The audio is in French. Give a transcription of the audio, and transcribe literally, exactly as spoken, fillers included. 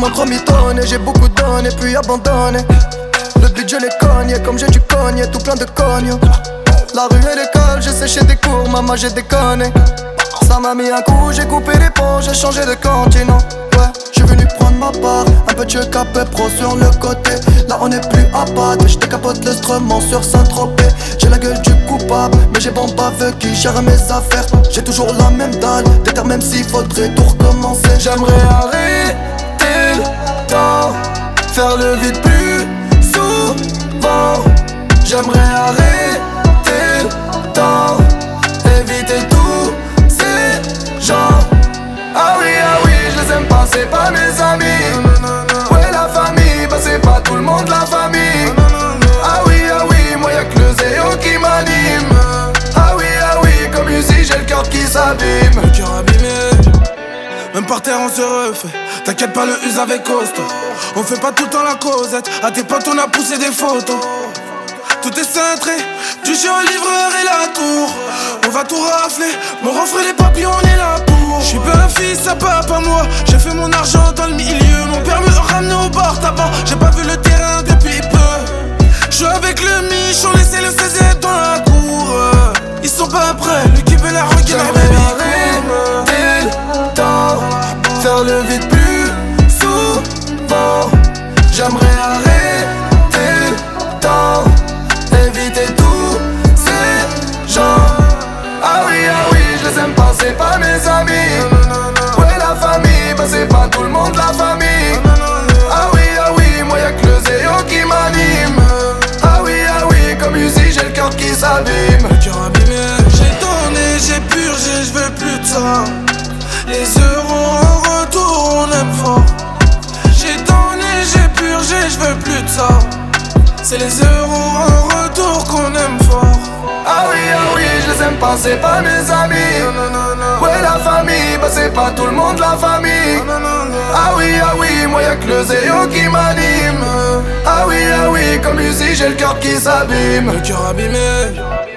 m'ont trop mitonné, j'ai beaucoup donné puis abandonné. Le beat je l'ai cogné comme j'ai du cogné, tout plein de cognes. La rue et l'école, j'ai séché des cours, maman j'ai déconné. Ça m'a mis un coup, j'ai coupé les ponts, j'ai changé de continent. Ouais, j'suis venu prendre ma part, un peu de capé pro sur le côté. Là on est plus à part, mais j'te capote l'estrement sur Saint-Tropez. J'ai la gueule du coupable, mais j'ai bon baveux qui gère mes affaires. J'ai toujours la même dalle, déterre même s'il faudrait tout recommencer. J'aimerais arrêter le temps, faire le vide plus souvent. J'aimerais arrêter le temps, éviter tous ces gens. Ah oui, ah oui, je les aime pas, c'est pas mes amis. Ouais, la famille, bah c'est pas tout le monde la famille. Ah oui, ah oui, moi y'a que le zéro qui m'anime. Ah oui, ah oui, comme Uzi, j'ai le cœur qui s'abîme. Le cœur abîmé, même par terre on se refait. T'inquiète pas, le us avec costaud. On fait pas tout le temps la causette. À tes potes on a poussé des photos. Tout est cintré, du chien au livreur et la tour. On va tout rafler, mon refrain les papillons on est là pour. J'suis pas un fils à papa moi, j'ai fait mon argent dans le milieu. Mon père me ramenait au bord tabac, j'ai pas vu le terrain depuis peu. J'suis avec le mich, on laissait le seize dans la cour. Ils sont pas prêts, lui qui veut la regarder. J'aimerais arrêter le temps, faire le vide plus souvent. J'aimerais arrêter le temps, éviter tous ces gens. Ah oui, ah oui, je les aime pas, c'est pas mes amis. Ouais, la famille, bah c'est pas tout le monde la famille. Ah oui, ah oui, moi y'a que le zéro qui m'anime. Ah oui, ah oui, comme Uzi, j'ai le cœur qui s'abîme. Le cœur abîmé, j'ai donné, j'ai purgé, je veux plus de ça. Les euros en retour, on aime fort. J'ai donné, j'ai purgé, je veux plus de ça. C'est les euros en retour qu'on aime fort. Ah oui, ah oui, je les aime pas, c'est pas mes amis. Non, non, non, non. Ouais, la famille, bah c'est pas tout le monde la famille. Non, non, non, non. Ah oui, ah oui, moi y'a que le zéro qui m'anime. Ah oui, ah oui, comme Uzi, j'ai le cœur qui s'abîme. Le cœur abîmé.